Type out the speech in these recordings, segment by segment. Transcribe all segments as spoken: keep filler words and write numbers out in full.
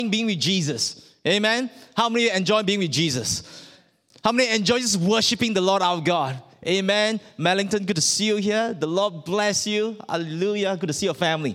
being with Jesus? Amen? How many enjoy being with Jesus? How many enjoy just worshiping the Lord our God? Amen. Mellington, good to see you here. The Lord bless you. Hallelujah. Good to see your family.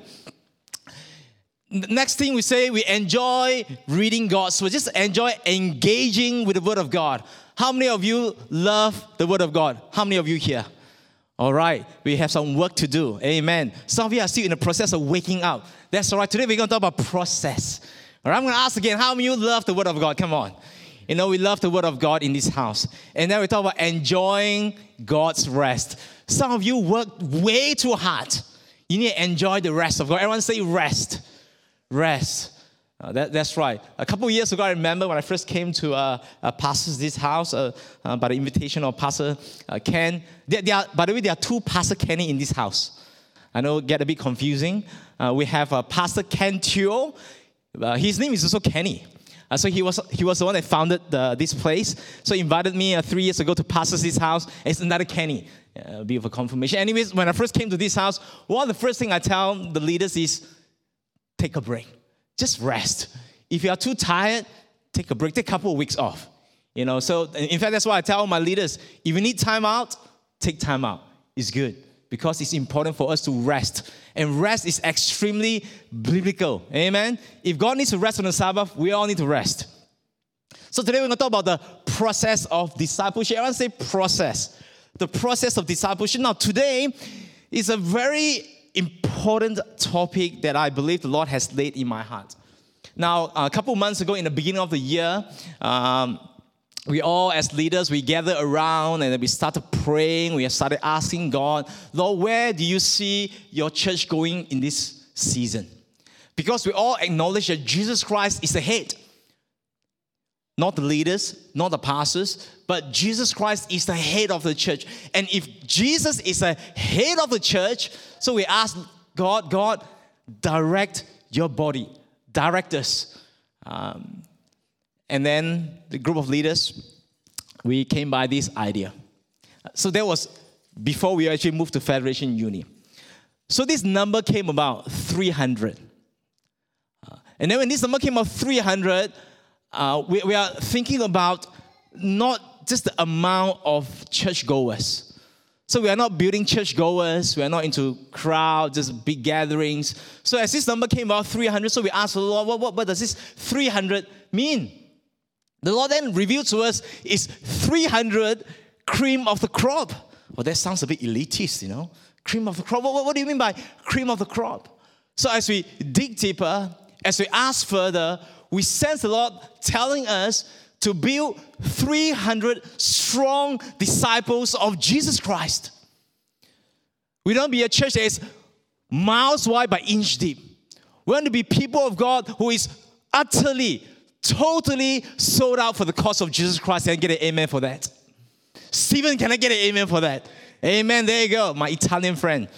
Next thing we say, we enjoy reading God's word. Just enjoy engaging with the Word of God. How many of you love the Word of God? How many of you here? All right, we have some work to do. Amen. Some of you are still in the process of waking up. That's all right. Today we're going to talk about process. All right, I'm going to ask again, how many of you love the Word of God? Come on. You know, we love the Word of God in this house. And then we talk about enjoying God's rest. Some of you work way too hard. You need to enjoy the rest of God. Everyone say rest. Rest. Uh, that, that's right. A couple of years ago, I remember when I first came to uh, uh, Pastor's this house uh, uh, by the invitation of Pastor uh, Ken. There, there are, by the way, there are two Pastor Kenny in this house. I know it get a bit confusing. Uh, we have uh, Pastor Ken Teo. Uh, his name is also Kenny. Uh, so he was he was the one that founded the, this place. So he invited me uh, three years ago to Pastor's this house. It's another Kenny. Uh, a bit of a confirmation. Anyways, when I first came to this house, one of the first thing I tell the leaders is, take a break. Just rest. If you are too tired, take a break. Take a couple of weeks off. You know, so in fact, that's why I tell my leaders, if you need time out, take time out. It's good because it's important for us to rest. And rest is extremely biblical. Amen? If God needs to rest on the Sabbath, we all need to rest. So today we're going to talk about the process of discipleship. I want to say process. The process of discipleship. Now today is a very important topic that I believe the Lord has laid in my heart. Now, a couple of months ago, in the beginning of the year, um, we all as leaders, we gathered around and we started praying. We started asking God, Lord, where do you see your church going in this season? Because we all acknowledge that Jesus Christ is the head. Not the leaders, not the pastors, but Jesus Christ is the head of the church. And if Jesus is the head of the church, so we ask God, God, direct your body, direct us. Um, and then the group of leaders, we came by this idea. So that was before we actually moved to Federation Uni. So this number came about, three hundred. Uh, and then when this number came about, three hundred, Uh, we, we are thinking about not just the amount of churchgoers. So we are not building churchgoers. We are not into crowds, just big gatherings. So as this number came about, three hundred, so we asked the Lord, what, what, what does this three hundred mean? The Lord then revealed to us, is three hundred cream of the crop. Well, that sounds a bit elitist, you know. Cream of the crop. What, what do you mean by cream of the crop? So as we dig deeper, as we ask further, we sense the Lord telling us to build three hundred strong disciples of Jesus Christ. We don't be a church that is miles wide by inch deep. We want to be people of God who is utterly, totally sold out for the cause of Jesus Christ. Can I get an amen for that? Stephen, can I get an amen for that? Amen. There you go, my Italian friend.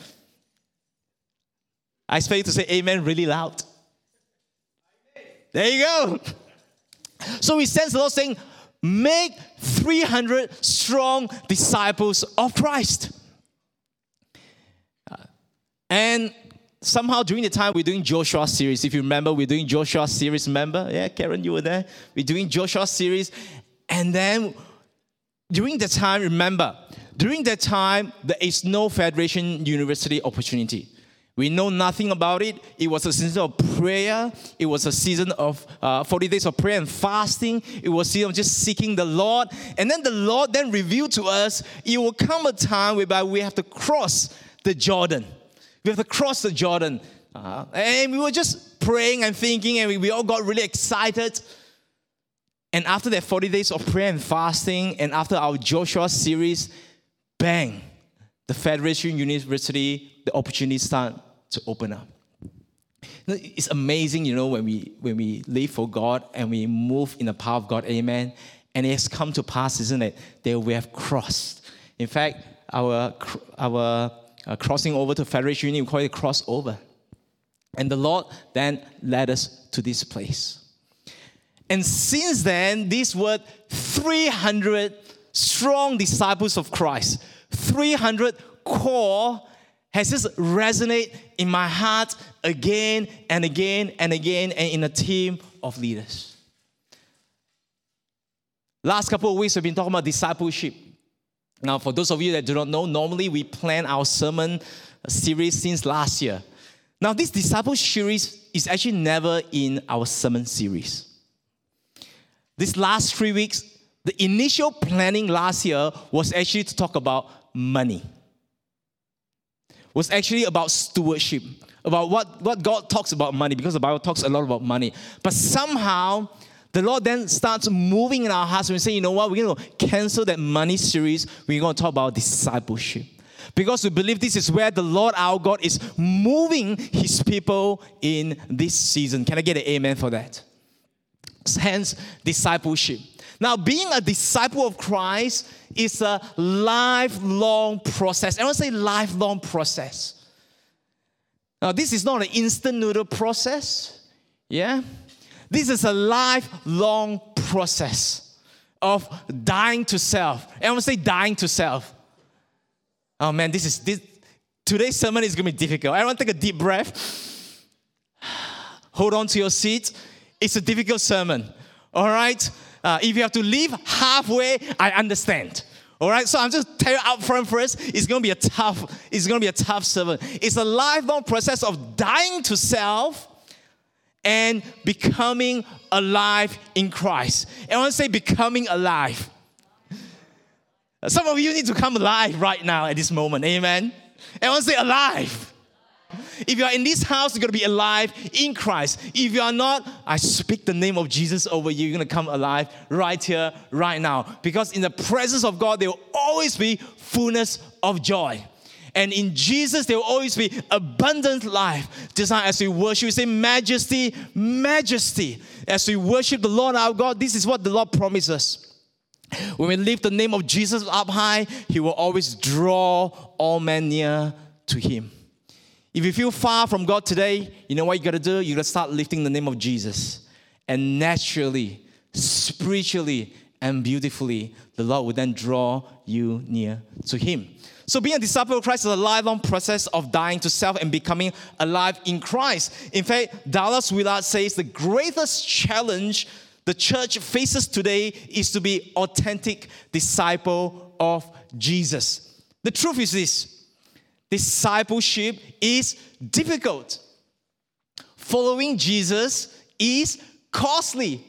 I expect you to say amen really loud. There you go. So we sense the Lord saying, make three hundred strong disciples of Christ. Uh, and somehow during the time we're doing Joshua series, if you remember, we're doing Joshua series, remember? Yeah, Karen, you were there. We're doing Joshua series. And then during the time, remember, during that time, there is no Federation University opportunity. We know nothing about it. It was a season of prayer. It was a season of uh, forty days of prayer and fasting. It was a season of just seeking the Lord. And then the Lord then revealed to us, it will come a time whereby we have to cross the Jordan. We have to cross the Jordan. Uh, and we were just praying and thinking, and we, we all got really excited. And after that forty days of prayer and fasting, and after our Joshua series, bang, the Federation University, the opportunity started to open up. It's amazing, you know, when we when we live for God and we move in the power of God, amen. And it has come to pass, isn't it, that we have crossed. In fact, our our uh, crossing over to Federation Uni, we call it crossover. And the Lord then led us to this place. And since then, this word three hundred strong disciples of Christ, three hundred core, has just resonated in my heart again and again and again, and in a theme of leaders. Last couple of weeks, we've been talking about discipleship. Now, for those of you that do not know, normally we plan our sermon series since last year. Now, this discipleship series is actually never in our sermon series. This last three weeks, the initial planning last year was actually to talk about money. Was actually about stewardship, about what, what God talks about money, because the Bible talks a lot about money. But somehow, the Lord then starts moving in our hearts and we say, you know what, we're going to cancel that money series. We're going to talk about discipleship. Because we believe this is where the Lord our God is moving His people in this season. Can I get an amen for that? Hence, discipleship. Now, being a disciple of Christ is a lifelong process. I want to say lifelong process. Now, this is not an instant noodle process. Yeah? This is a lifelong process of dying to self. And I want to say dying to self. Oh man, this is this today's sermon is going to be difficult. I want to take a deep breath. Hold on to your seat. It's a difficult sermon. All right? Uh, if you have to leave halfway, I understand. All right? So I'm just telling you up front first, it's going to be a tough, it's going to be a tough sermon. It's a lifelong process of dying to self and becoming alive in Christ. And I want to say becoming alive. Some of you need to come alive right now at this moment. Amen? And I want to say alive. If you are in this house, you're going to be alive in Christ. If you are not, I speak the name of Jesus over you. You're going to come alive right here, right now. Because in the presence of God, there will always be fullness of joy. And in Jesus, there will always be abundant life. Just like as we worship, we say majesty, majesty. As we worship the Lord our God, this is what the Lord promises. When we lift the name of Jesus up high, He will always draw all men near to Him. If you feel far from God today, you know what you got to do? You got to start lifting the name of Jesus. And naturally, spiritually, and beautifully, the Lord will then draw you near to Him. So being a disciple of Christ is a lifelong process of dying to self and becoming alive in Christ. In fact, Dallas Willard says the greatest challenge the church faces today is to be authentic disciple of Jesus. The truth is this. Discipleship is difficult. Following Jesus is costly.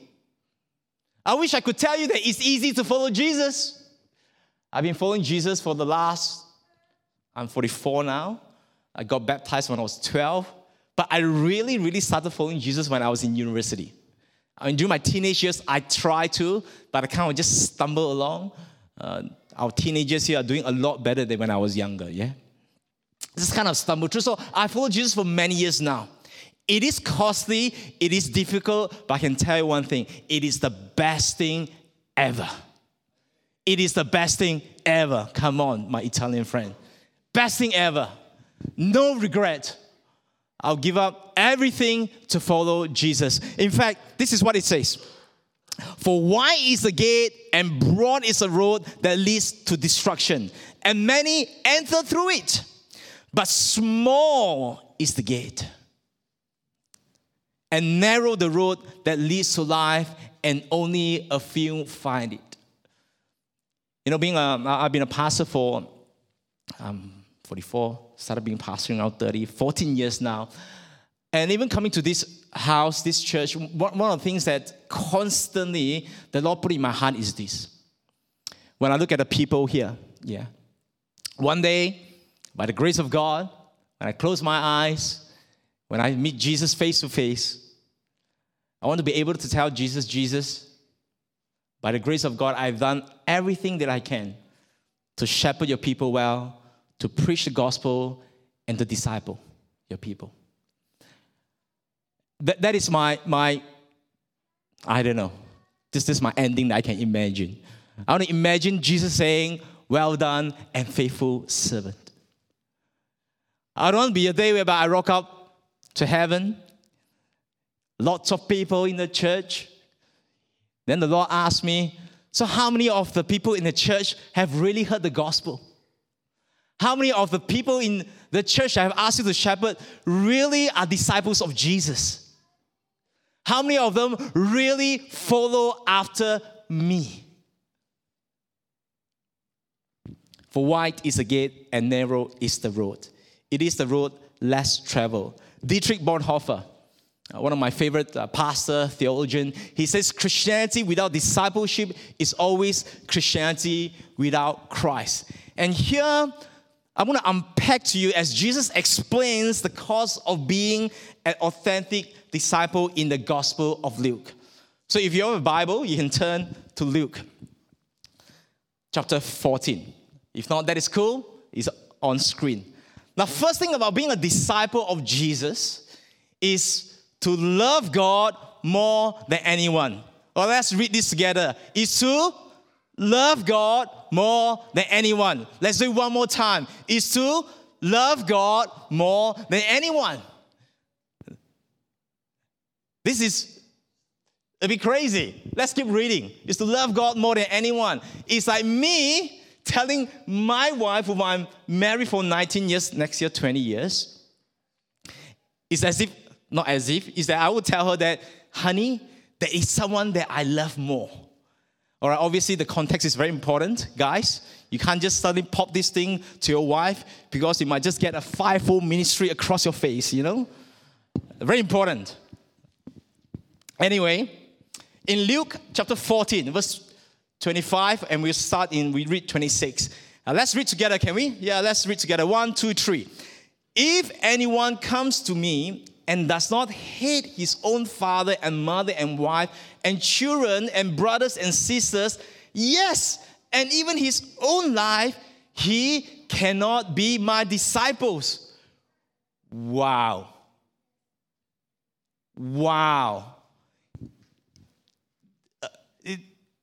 I wish I could tell you that it's easy to follow Jesus. I've been following Jesus for the last, I'm forty-four now. I got baptized when I was twelve. But I really, really started following Jesus when I was in university. I mean, during my teenage years, I tried to, but I kind of just stumble along. Uh, our teenagers here are doing a lot better than when I was younger, yeah? Just kind of stumbled through. So I followed Jesus for many years now. It is costly, it is difficult, but I can tell you one thing. It is the best thing ever. It is the best thing ever. Come on, my Italian friend. Best thing ever. No regret. I'll give up everything to follow Jesus. In fact, this is what it says. For wide is the gate and broad is the road that leads to destruction, and many enter through it. But small is the gate, and narrow the road that leads to life, and only a few find it. You know, being a, I've been a pastor for um, forty-four, started being pastor now thirty, fourteen years now. And even coming to this house, this church, one of the things that constantly the Lord put in my heart is this. When I look at the people here, yeah. One day, by the grace of God, when I close my eyes, when I meet Jesus face to face, I want to be able to tell Jesus, Jesus, by the grace of God, I've done everything that I can to shepherd your people well, to preach the gospel, and to disciple your people. That, that is my, my, I don't know, this is my ending that I can imagine. I want to imagine Jesus saying, well done and faithful servant. I don't want to be a day whereby I rock up to heaven, lots of people in the church. Then the Lord asked me, so how many of the people in the church have really heard the gospel? How many of the people in the church I have asked you to shepherd really are disciples of Jesus? How many of them really follow after me? For wide is the gate and narrow is the road. It is the road less traveled. Dietrich Bonhoeffer, uh, one of my favorite uh, pastor, theologian, he says Christianity without discipleship is always Christianity without Christ. And here, I want to unpack to you as Jesus explains the cost of being an authentic disciple in the Gospel of Luke. So if you have a Bible, you can turn to Luke chapter fourteen. If not, that is cool. It's on screen. Now, first thing about being a disciple of Jesus is to love God more than anyone. Well, let's read this together. Is to love God more than anyone. Let's do it one more time. Is to love God more than anyone. This is a bit crazy. Let's keep reading. Is to love God more than anyone. It's like me telling my wife, whom I'm married for nineteen years, next year twenty years, it's as if, not as if, is that I would tell her that, honey, there is someone that I love more. All right, obviously the context is very important, guys. You can't just suddenly pop this thing to your wife because you might just get a five-fold ministry across your face, you know? Very important. Anyway, in Luke chapter fourteen, verse twenty-five, and we'll start in, we read twenty-six. Now let's read together, can we? Yeah, let's read together. One, two, three. If anyone comes to me and does not hate his own father and mother and wife and children and brothers and sisters, yes, and even his own life, he cannot be my disciples. Wow. Wow. Uh, it,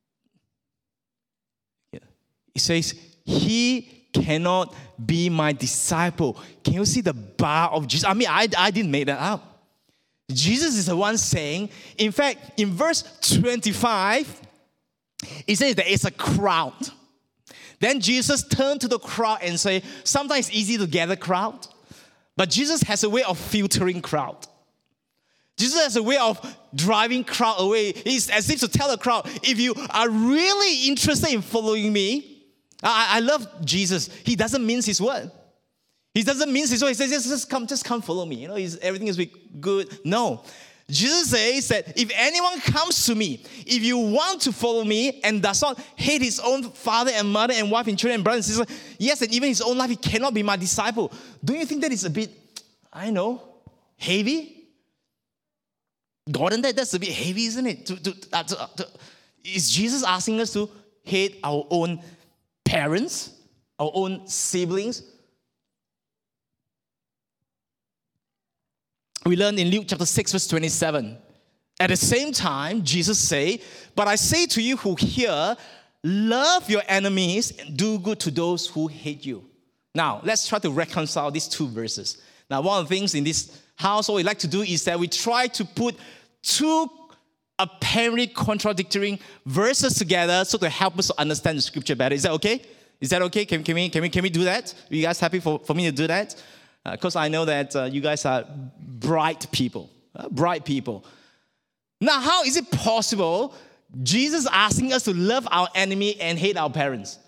It says, he cannot be my disciple. Can you see the bar of Jesus? I mean, I, I didn't make that up. Jesus is the one saying, in fact, in verse twenty-five, it says there is a crowd. Then Jesus turned to the crowd and said, sometimes it's easy to gather crowd, but Jesus has a way of filtering crowd. Jesus has a way of driving crowd away. It's as if to tell the crowd, if you are really interested in following me, I, I love Jesus. He doesn't mince his word. He doesn't mince his word. He says, just, just come, just come follow me. You know, he's, everything is good. No. Jesus says that if anyone comes to me, if you want to follow me and does not hate his own father and mother and wife and children and brothers and sisters, yes, and even his own life, he cannot be my disciple. Don't you think that is a bit, I know, heavy? Gordon, that, that's a bit heavy, isn't it? To, to, uh, to, uh, to, is Jesus asking us to hate our own parents, our own siblings? We learn in Luke chapter six, verse twenty-seven. At the same time, Jesus say, but I say to you who hear, love your enemies and do good to those who hate you. Now, let's try to reconcile these two verses. Now, one of the things in this house, what we like to do is that we try to put two apparently contradictory verses together so to help us to understand the scripture better. Is that okay? Is that okay? Can, can, we, can, we, can we do that? Are you guys happy for, for me to do that? Because uh, I know that uh, you guys are bright people. Uh, bright people. Now, how is it possible Jesus asking us to love our enemy and hate our parents?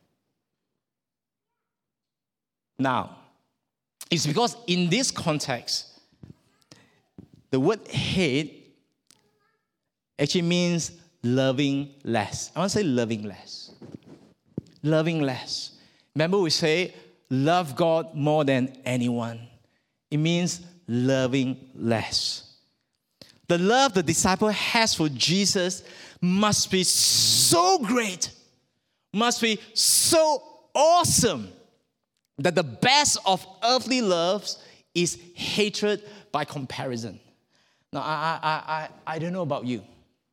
Now, it's because in this context, the word hate actually means loving less. I want to say loving less. Loving less. Remember we say, love God more than anyone. It means loving less. The love the disciple has for Jesus must be so great, must be so awesome, that the best of earthly loves is hatred by comparison. Now, I, I, I, I don't know about you.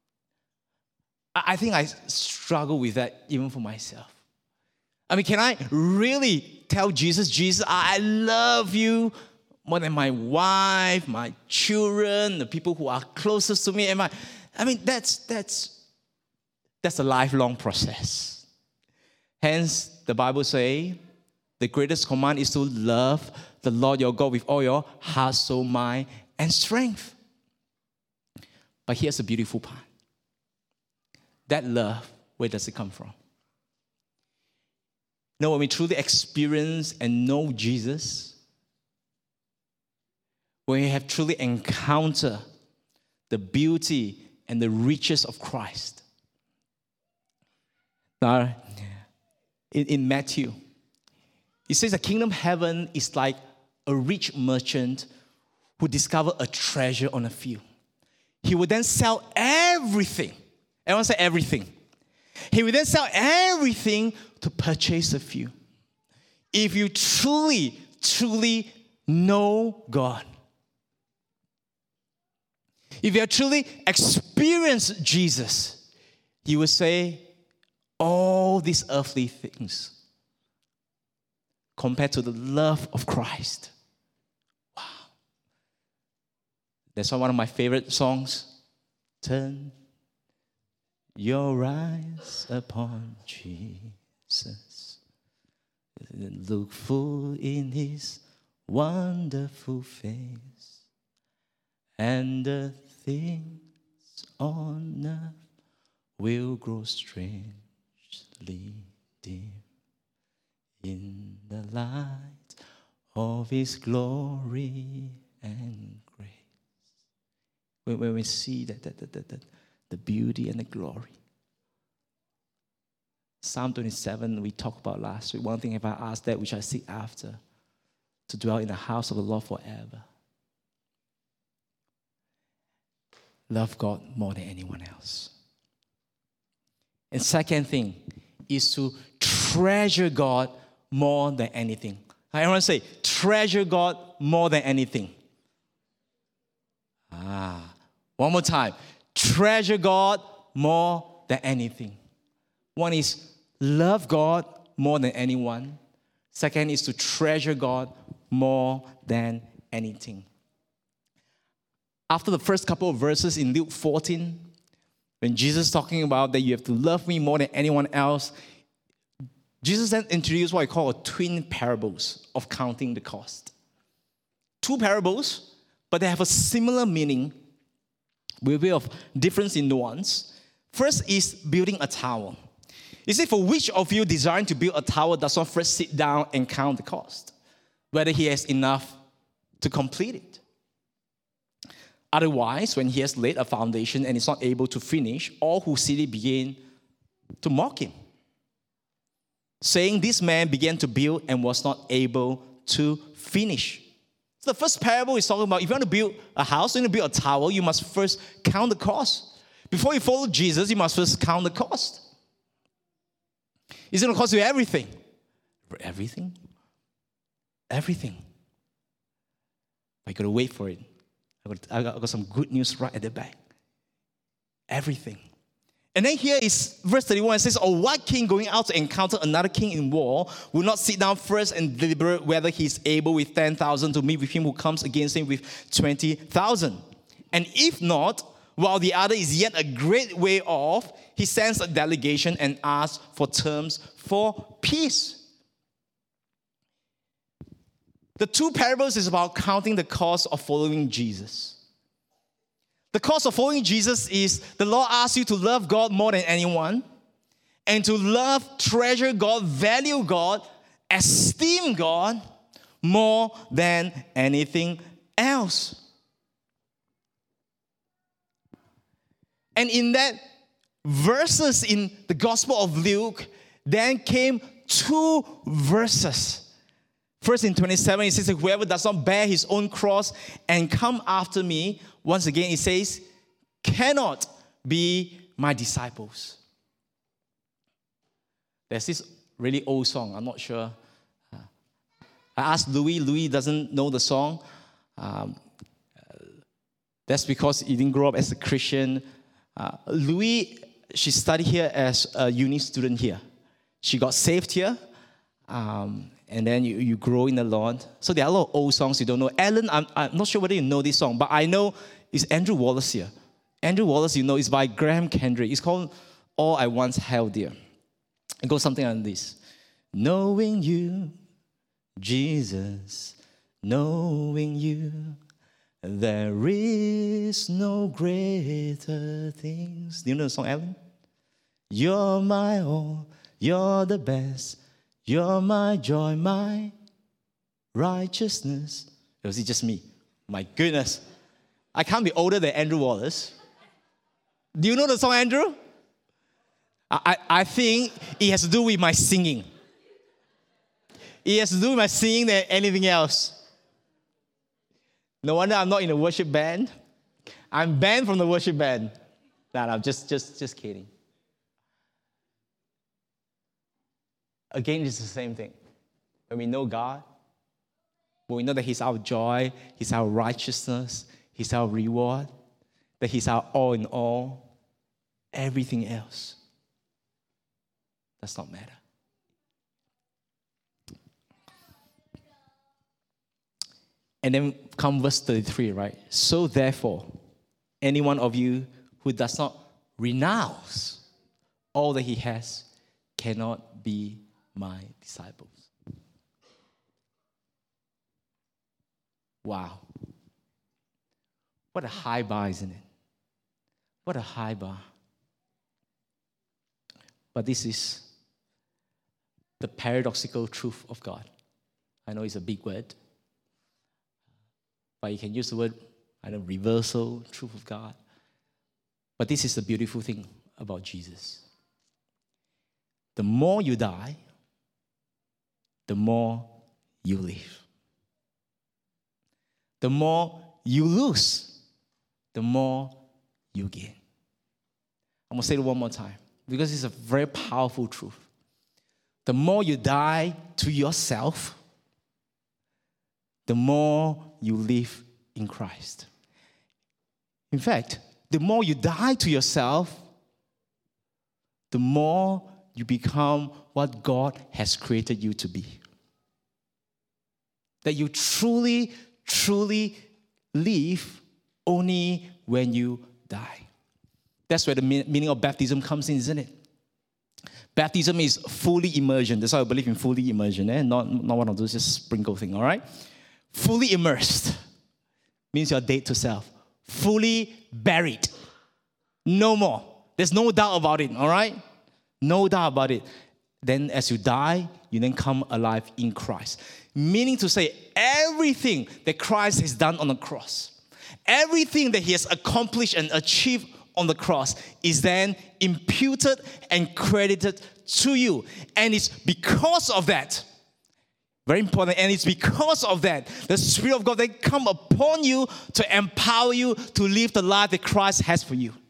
I think I struggle with that even for myself. I mean, can I really tell Jesus, Jesus, I love you more than my wife, my children, the people who are closest to me, and my, I mean, that's that's that's a lifelong process. Hence, the Bible says, the greatest command is to love the Lord your God with all your heart, soul, mind, and strength. But here's the beautiful part. That love, where does it come from? You know, when we truly experience and know Jesus, when we have truly encountered the beauty and the riches of Christ. Now, in, in Matthew, it says the kingdom of heaven is like a rich merchant who discovered a treasure on a field. He would then sell everything. Everyone say everything. He would then sell everything to purchase a field. If you truly, truly know God, if you have truly experienced Jesus, you will say, all these earthly things compared to the love of Christ. Wow. That's one of my favorite songs. Turn your eyes upon Jesus. Look full in his wonderful face. And the things on earth will grow strangely dim in the light of his glory and grace. When, when we see that, that, that, that, that, the beauty and the glory. Psalm twenty-seven, we talked about last week. One thing if I ask that which I seek after, to dwell in the house of the Lord forever. Love God more than anyone else. And second thing is to treasure God more than anything. Everyone say, treasure God more than anything. Ah, one more time. Treasure God more than anything. One is love God more than anyone. Second is to treasure God more than anything. After the first couple of verses in Luke fourteen, when Jesus is talking about that you have to love me more than anyone else, Jesus then introduced what I call a twin parables of counting the cost. Two parables, but they have a similar meaning with a bit of difference in nuance. First is building a tower. He said, for which of you desiring to build a tower does not first sit down and count the cost, whether he has enough to complete it? Otherwise, when he has laid a foundation and is not able to finish, all who see it begin to mock him, saying, this man began to build and was not able to finish. So the first parable is talking about if you want to build a house, you want to build a tower, you must first count the cost. Before you follow Jesus, you must first count the cost. It's going to cost you everything. Everything? Everything. But you got to wait for it. I got, I got some good news right at the back. Everything. And then here is verse thirty-one. It says, or what king going out to encounter another king in war will not sit down first and deliberate whether he is able with ten thousand to meet with him who comes against him with twenty thousand? And if not, while the other is yet a great way off, he sends a delegation and asks for terms for peace. The two parables is about counting the cost of following Jesus. The cost of following Jesus is the Lord asks you to love God more than anyone, and to love, treasure God, value God, esteem God more than anything else. And in that verses in the Gospel of Luke, then came two verses. First in twenty-seven, it says, whoever does not bear his own cross and come after me, once again it says, cannot be my disciples. There's this really old song, I'm not sure. I asked Louis, Louis doesn't know the song. Um, that's because he didn't grow up as a Christian. Uh, Louis, she studied here as a uni student here. She got saved here. Um, and then you, you grow in the Lord. So there are a lot of old songs you don't know. Alan, I'm, I'm not sure whether you know this song, but I know it's Andrew Wallace here. Andrew Wallace, you know, is by Graham Kendrick. It's called All I Once Held Dear. It goes something like this. Knowing you, Jesus, knowing you, There is no greater things. Do you know the song, Ellen? You're my all, you're the best. You're my joy, my righteousness. Or was it just me? My goodness. I can't be older than Andrew Wallace. Do you know the song, Andrew? I, I, I think it has to do with my singing. It has to do with my singing than anything else. No wonder I'm not in a worship band. I'm banned from the worship band. No, no, just, just, just kidding. Again, it's the same thing. When we know God, when we know that He's our joy, He's our righteousness, He's our reward, that He's our all in all, everything else does not matter. And then come verse thirty-three, right? So therefore, any one of you who does not renounce all that he has cannot be my disciples. Wow. What a high bar, isn't it? What a high bar. But this is the paradoxical truth of God. I know it's a big word, but you can use the word, I know, reversal, truth of God. But this is the beautiful thing about Jesus. The more you die, the more you live. The more you lose, the more you gain. I'm going to say it one more time because it's a very powerful truth. The more you die to yourself, the more you live in Christ. In fact, the more you die to yourself, the more you become what God has created you to be. That you truly, truly live only when you die. That's where the meaning of baptism comes in, isn't it? Baptism is fully immersion. That's why I believe in fully immersion. Eh? Not, not one of those just sprinkle thing, all right? Fully immersed means you're dead to self. Fully buried. No more. There's no doubt about it, all right? No doubt about it. Then as you die, you then come alive in Christ. Meaning to say, everything that Christ has done on the cross, everything that he has accomplished and achieved on the cross is then imputed and credited to you. And it's because of that, very important, and it's because of that, the Spirit of God then come upon you to empower you to live the life that Christ has for you.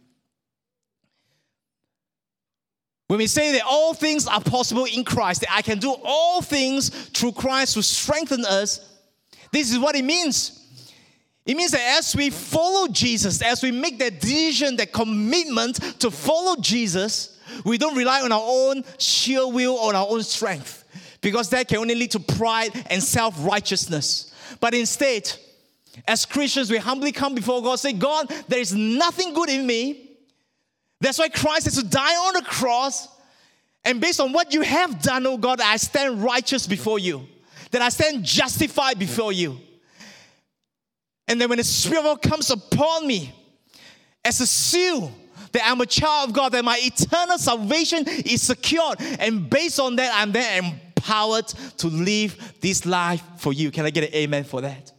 When we say that all things are possible in Christ, that I can do all things through Christ to strengthen us, this is what it means. It means that as we follow Jesus, as we make that decision, that commitment to follow Jesus, we don't rely on our own sheer will or our own strength, because that can only lead to pride and self-righteousness. But instead, as Christians, we humbly come before God, say, God, there is nothing good in me. That's why Christ has to die on the cross. And based on what you have done, oh God, I stand righteous before you. That I stand justified before you. And then when the Spirit of God comes upon me as a seal that I'm a child of God, that my eternal salvation is secured. And based on that, I'm then empowered to live this life for you. Can I get an amen for that?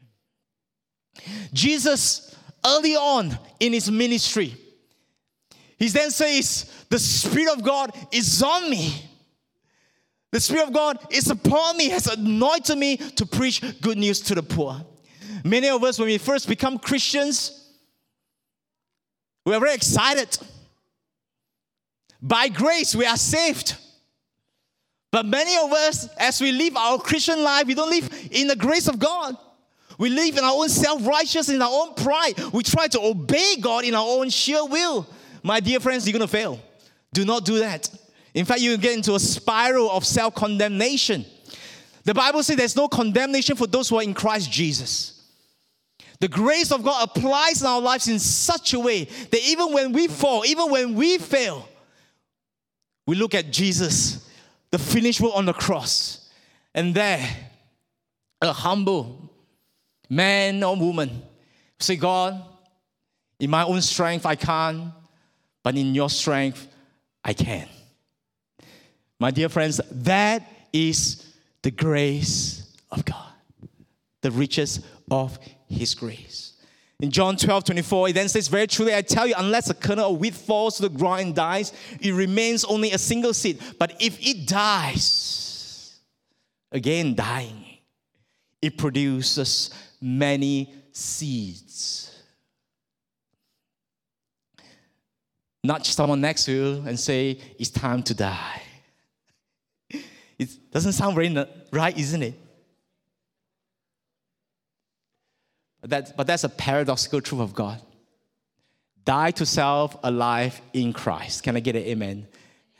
Jesus, early on in his ministry, he then says, the Spirit of God is on me. The Spirit of God is upon me, has anointed me to preach good news to the poor. Many of us, when we first become Christians, we are very excited. By grace, we are saved. But many of us, as we live our Christian life, we don't live in the grace of God. We live in our own self-righteousness, in our own pride. We try to obey God in our own sheer will. My dear friends, you're going to fail. Do not do that. In fact, you get into a spiral of self-condemnation. The Bible says there's no condemnation for those who are in Christ Jesus. The grace of God applies in our lives in such a way that even when we fall, even when we fail, we look at Jesus, the finished work on the cross, and there, a humble man or woman Say, God, in my own strength I can't, but in your strength I can. My dear friends, that is the grace of God, the riches of His grace. In John twelve twenty-four, it then says, very truly I tell you, unless a kernel of wheat falls to the ground and dies, it remains only a single seed. But if it dies, again dying, it produces many seeds. Nudge someone next to you and say, it's time to die. It doesn't sound very right, isn't it? But, that, but that's a paradoxical truth of God. Die to self, alive in Christ. Can I get an amen?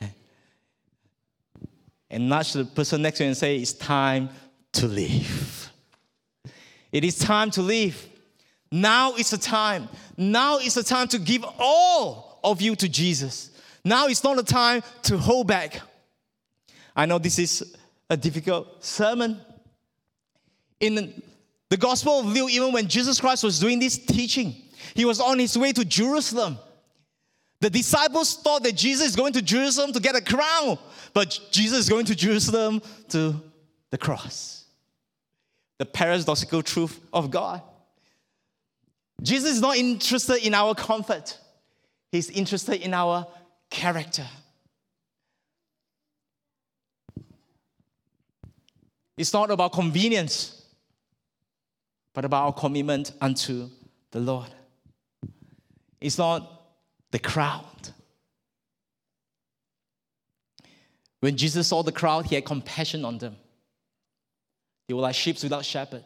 And nudge the person next to you and say, it's time to live. It is time to live. Now is the time. Now is the time to give all of you to Jesus. Now is not the time to hold back. I know this is a difficult sermon. In the Gospel of Luke, even when Jesus Christ was doing this teaching, He was on His way to Jerusalem. The disciples thought that Jesus is going to Jerusalem to get a crown, but Jesus is going to Jerusalem to the cross. The paradoxical truth of God. Jesus is not interested in our comfort. He's interested in our character. It's not about convenience, but about our commitment unto the Lord. It's not the crowd. When Jesus saw the crowd, He had compassion on them. They were like sheep without shepherd.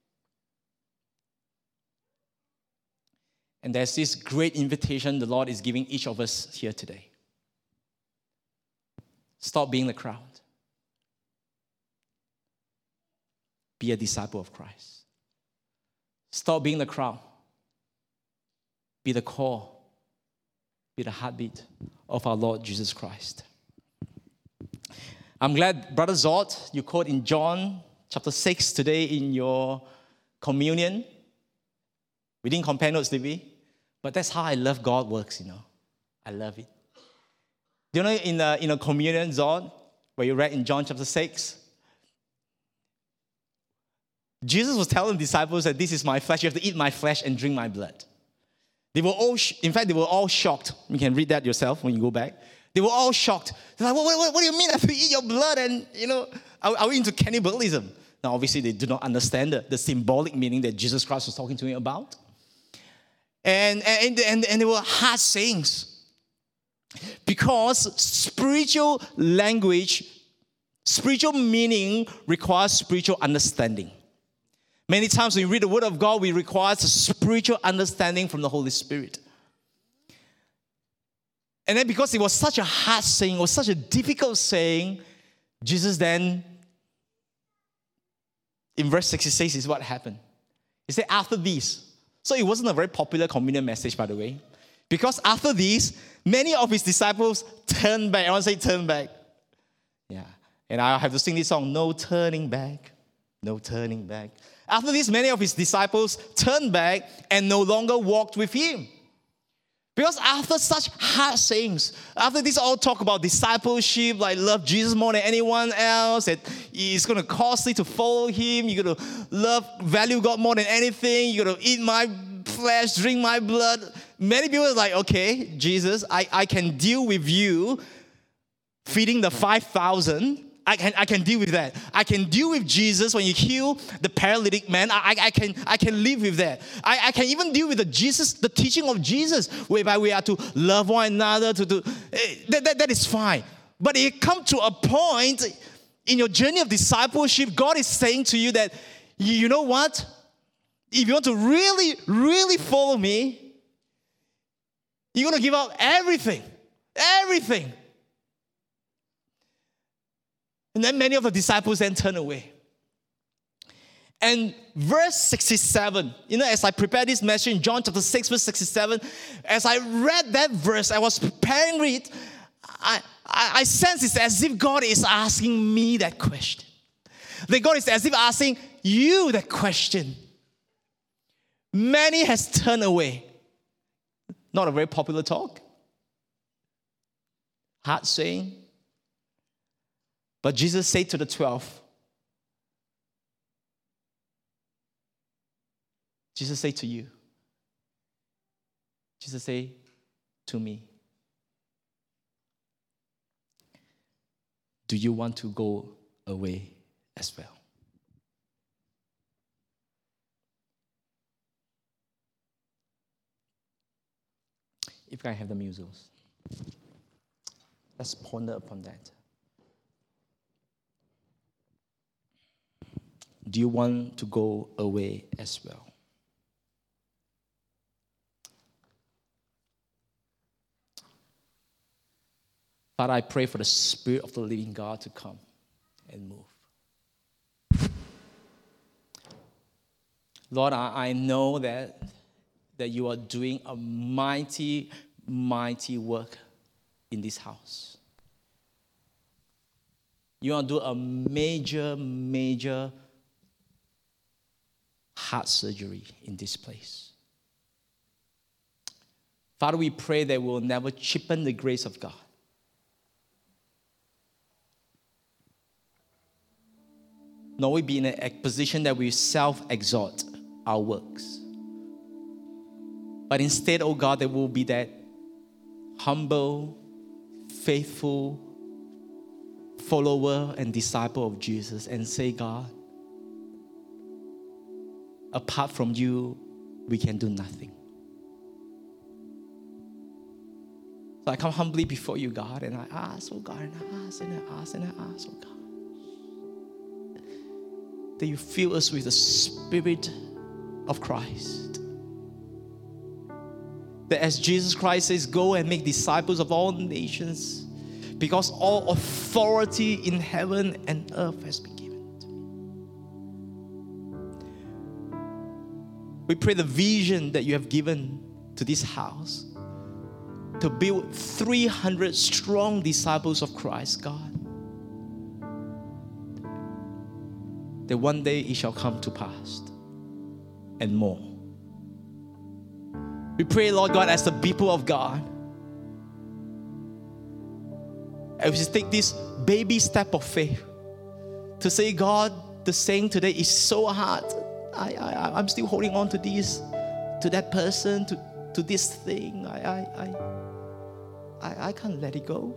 And there's this great invitation the Lord is giving each of us here today. Stop being the crowd. Be a disciple of Christ. Stop being the crowd. Be the core. Be the heartbeat of our Lord Jesus Christ. I'm glad, Brother Zod, you quote in John chapter six today in your communion. We didn't compare notes, did we? But that's how I love God works, you know. I love it. Do you know in a, in a communion, Zod, where you read in John chapter six, Jesus was telling the disciples that this is my flesh. You have to eat my flesh and drink my blood. They were all, sh- in fact, they were all shocked. You can read that yourself when you go back. They were all shocked. They're like, what, what, what do you mean I have to eat your blood? And, you know, are, are we into cannibalism? Now, obviously, they do not understand the, the symbolic meaning that Jesus Christ was talking to him about. And, and, and, and they were hard sayings. Because spiritual language, spiritual meaning requires spiritual understanding. Many times when we read the Word of God, we require a spiritual understanding from the Holy Spirit. And then because it was such a hard saying, it was such a difficult saying, Jesus then, in verse sixty-six, is what happened. He said, after these. So it wasn't a very popular communion message, by the way. Because after these, many of his disciples turned back. I want to say turn back. Yeah. And I have to sing this song, no turning back, no turning back. After this, many of his disciples turned back and no longer walked with him. Because after such hard sayings, after this all talk about discipleship, like love Jesus more than anyone else, that it's going to cost you to follow him, you're going to love, value God more than anything, you're going to eat my flesh, drink my blood. Many people are like, okay, Jesus, I, I can deal with you feeding the five thousand. I can, I can deal with that. I can deal with Jesus when you heal the paralytic man. I, I, can, I can live with that. I, I can even deal with the Jesus, the teaching of Jesus, whereby we are to love one another. To do that, that, that is fine. But it comes to a point in your journey of discipleship, God is saying to you that, you know what? If you want to really, really follow me, you're going to give up everything. Everything. And then many of the disciples then turn away. And verse sixty-seven, you know, as I prepared this message in John chapter six, verse sixty-seven, as I read that verse, I was preparing it, I, I, I sense it's as if God is asking me that question. That God is as if asking you that question. Many has turned away. Not a very popular talk. Hard saying. But Jesus said to the twelve, Jesus said to you, Jesus said to me, do you want to go away as well? If I have the musos, let's ponder upon that. Do you want to go away as well? Father, I pray for the Spirit of the living God to come and move. Lord, I, I know that, that you are doing a mighty, mighty work in this house. You want to do a major, major heart surgery in this place. Father, we pray that we will never cheapen the grace of God. Nor we be in a position that we self-exalt our works. But instead, oh God, there will be that humble, faithful follower and disciple of Jesus and say, God, apart from you, we can do nothing. So I come humbly before you, God, and I ask, oh God, and I ask, and I ask, and I ask, oh God, that you fill us with the Spirit of Christ. That as Jesus Christ says, go and make disciples of all nations, because all authority in heaven and earth has been given to me. We pray the vision that you have given to this house to build three hundred strong disciples of Christ, God. That one day it shall come to pass and more. We pray, Lord God, as the people of God, as we take this baby step of faith to say, God, the saying today is so hard. I, I, I'm still holding on to this, to that person, to, to this thing. I, I, I, I, I can't let it go.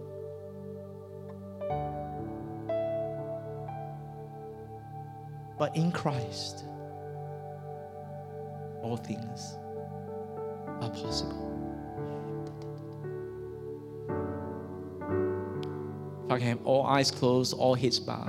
But in Christ, all things are possible. If I can have all eyes closed, all heads bowed.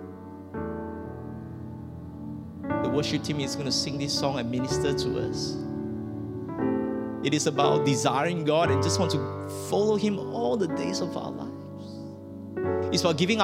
The worship team is going to sing this song and minister to us. It is about desiring God and just want to follow Him all the days of our lives. It's about giving